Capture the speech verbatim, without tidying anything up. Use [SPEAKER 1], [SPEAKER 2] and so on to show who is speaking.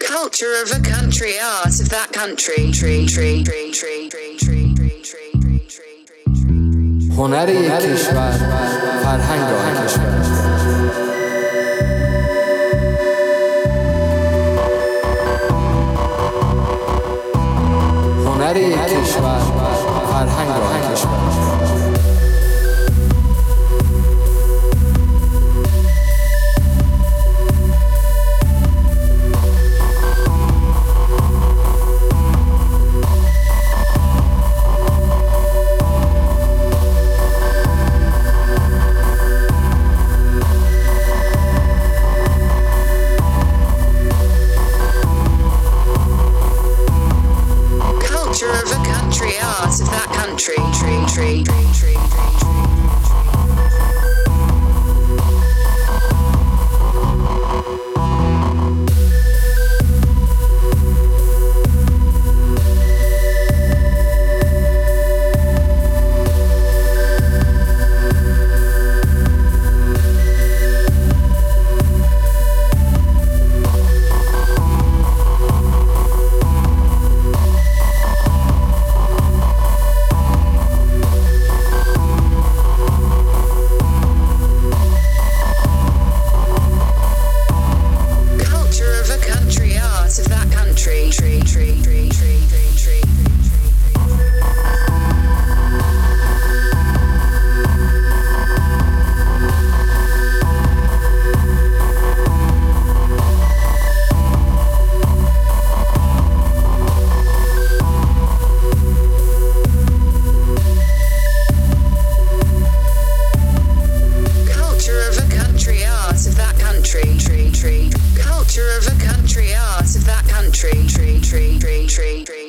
[SPEAKER 1] Culture of a country, art of that country. Tree, tree, tree, tree, tree, tree, tree, tree, tree, tree, tree.
[SPEAKER 2] هنر یک کشور، فرهنگ آن کشور. هنر یک کشور، فرهنگ آن کشور.
[SPEAKER 1] Of a country, art of that country. Tree, tree, tree, tree, culture of a country, art of that country. Tree, tree, tree, tree, tree.